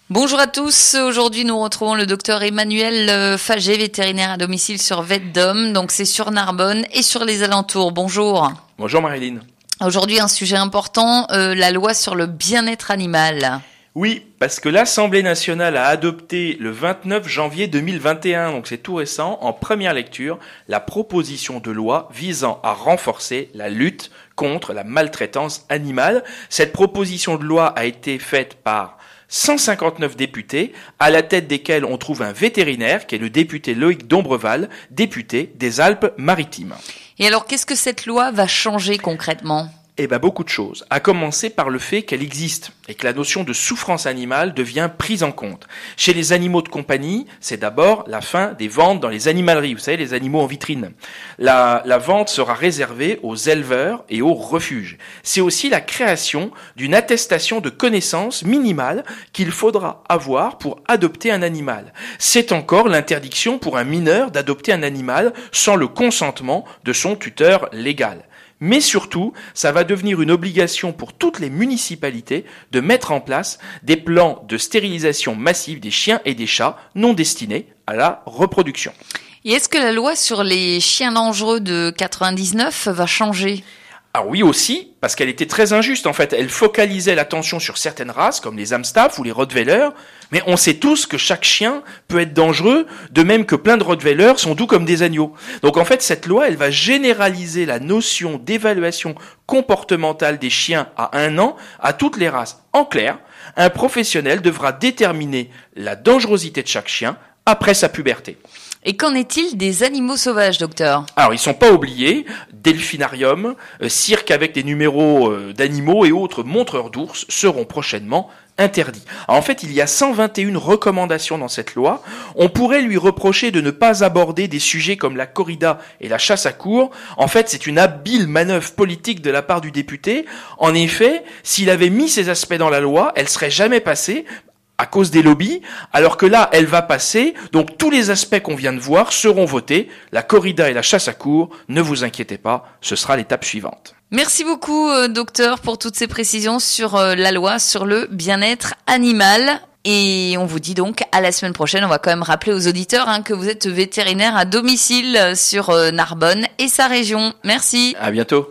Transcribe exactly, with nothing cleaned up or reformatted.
Bonjour à tous. Aujourd'hui, nous retrouvons le docteur Emmanuel Faget, vétérinaire à domicile sur VetDom. Donc, c'est sur Narbonne et sur les alentours. Bonjour. Bonjour Marilyn. Aujourd'hui, un sujet important, euh, la loi sur le bien-être animal. Oui, parce que l'Assemblée nationale a adopté le vingt-neuf janvier deux mille vingt et un, donc c'est tout récent, en première lecture, la proposition de loi visant à renforcer la lutte contre la maltraitance animale. Cette proposition de loi a été faite par cent cinquante-neuf députés, à la tête desquels on trouve un vétérinaire, qui est le député Loïc Dombreval, député des Alpes-Maritimes. Et alors, qu'est-ce que cette loi va changer concrètement ? Eh ben, beaucoup de choses. À commencer par le fait qu'elle existe et que la notion de souffrance animale devient prise en compte. Chez les animaux de compagnie, c'est d'abord la fin des ventes dans les animaleries. Vous savez, les animaux en vitrine. La, la vente sera réservée aux éleveurs et aux refuges. C'est aussi la création d'une attestation de connaissance minimale qu'il faudra avoir pour adopter un animal. C'est encore l'interdiction pour un mineur d'adopter un animal sans le consentement de son tuteur légal. Mais surtout, ça va devenir une obligation pour toutes les municipalités de mettre en place des plans de stérilisation massive des chiens et des chats non destinés à la reproduction. Et est-ce que la loi sur les chiens dangereux de quatre-vingt-dix-neuf va changer ? Ah oui aussi, parce qu'elle était très injuste en fait. Elle focalisait l'attention sur certaines races, comme les Amstaff ou les Rottweilers, mais on sait tous que chaque chien peut être dangereux, de même que plein de Rottweilers sont doux comme des agneaux. Donc en fait, cette loi, elle va généraliser la notion d'évaluation comportementale des chiens à un an à toutes les races. En clair, un professionnel devra déterminer la dangerosité de chaque chien après sa puberté. Et qu'en est-il des animaux sauvages, docteur ? Alors, ils sont pas oubliés. Delphinarium, euh, cirque avec des numéros euh, d'animaux et autres montreurs d'ours seront prochainement interdits. Alors, en fait, il y a cent vingt et une recommandations dans cette loi. On pourrait lui reprocher de ne pas aborder des sujets comme la corrida et la chasse à courre. En fait, c'est une habile manœuvre politique de la part du député. En effet, s'il avait mis ces aspects dans la loi, elle serait jamais passée à cause des lobbies, alors que là, elle va passer, donc tous les aspects qu'on vient de voir seront votés. La corrida et la chasse à courre, ne vous inquiétez pas, ce sera l'étape suivante. Merci beaucoup, euh, docteur, pour toutes ces précisions sur euh, la loi sur le bien-être animal. Et on vous dit donc à la semaine prochaine. On va quand même rappeler aux auditeurs hein, que vous êtes vétérinaire à domicile sur euh, Narbonne et sa région. Merci. À bientôt.